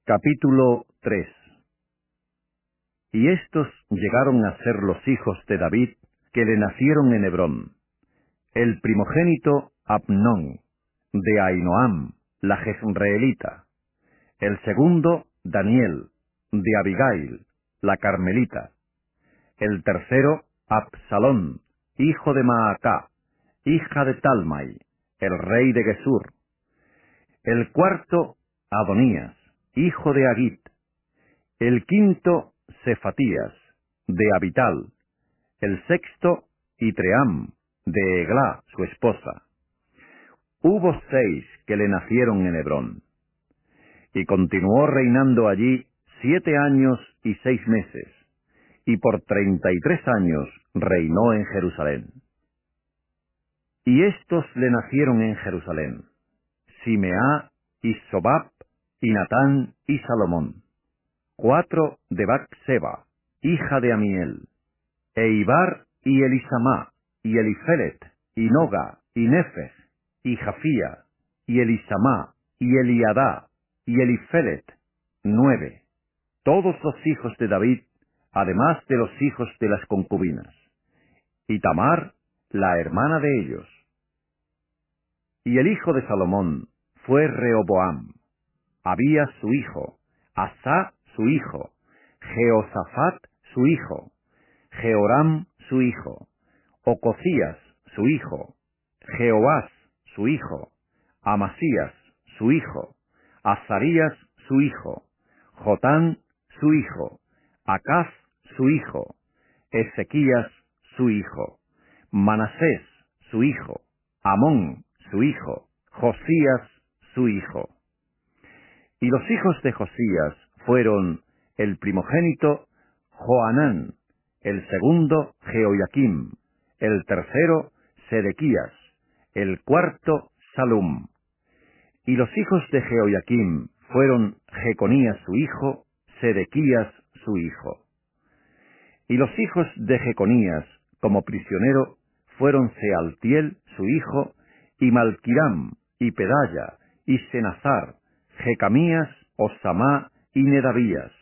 Capítulo 3. Y estos llegaron a ser los hijos de David, que le nacieron en Hebrón. El primogénito, Amnón, de Ahinoam, la jezreelita. El segundo, Daniel, de Abigail, la carmelita. El tercero, Absalón, hijo de Maacá, hija de Talmai, el rey de Gesur. El cuarto, Adonías, hijo de Agit. El quinto, Cefatías, de Abital. El sexto, Itream, de Eglá, su esposa. Hubo 6 que le nacieron en Hebrón. Y continuó reinando allí 7 años y 6 meses, y por 33 años reinó en Jerusalén. Y estos le nacieron en Jerusalén: Simeá, y Sobab, y Natán, y Salomón. 4 de Batseba, hija de Amiel. Eibar, y Elisamá, y Elifelet, y Noga, y Nefeg, y Jafía, y Elisamá, y Eliadá, y Elifelet. 9. Todos los hijos de David, además de los hijos de las concubinas. Y Tamar, la hermana de ellos. Y el hijo de Salomón fue Rehoboam. Abías su hijo, Asá su hijo, Jehoshafat su hijo, Jehoram su hijo, Ococías su hijo, Jehoás su hijo, Amasías su hijo, Azarías su hijo, Jotán su hijo, Acaz su hijo, Ezequías su hijo, Manasés su hijo, Amón su hijo, Josías su hijo. Y los hijos de Josías fueron: el primogénito, Joanán; el segundo, Jehoiakim; el tercero, Sedequías; el cuarto, Salum. Y los hijos de Jehoiakim fueron: Jeconías su hijo, Sedequías su hijo. Y los hijos de Jeconías, como prisionero, fueron Sealtiel su hijo, y Malquiram, y Pedaya, y Senazar, Jecamías, Osamá y Nedavías.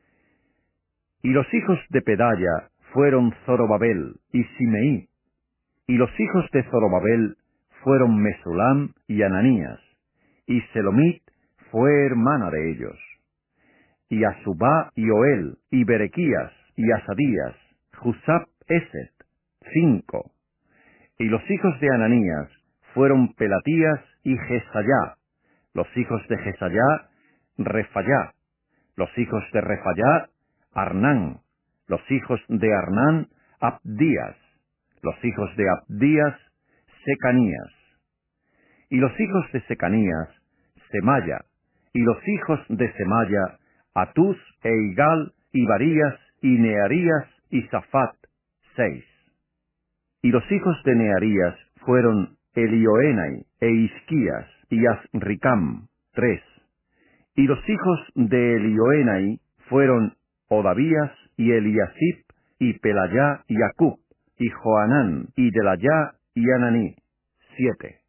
Y los hijos de Pedaya fueron Zorobabel y Simeí. Y los hijos de Zorobabel fueron Mesulam y Ananías, y Selomit fue hermana de ellos. Y Asubá y Oel, y Berequías, y Asadías, Jusab Eset, 5. Y los hijos de Ananías fueron Pelatías y Jesayá. Los hijos de Jesayá, Refayá. Los hijos de Refayá, Arnán. Los hijos de Arnán, Abdías. Los hijos de Abdías, Secanías. Y los hijos de Secanías, Semaya. Y los hijos de Semaya, Atús e Igal, y Barías, y Nearías, y Safat, 6. Y los hijos de Nearías fueron Elioenai, e Isquías, y Azricam, 3. Y los hijos de Elioenai fueron Odavías, y Eliasib, y Pelayá, y Acub, y Joanán, y Delayá, y Ananí, 7.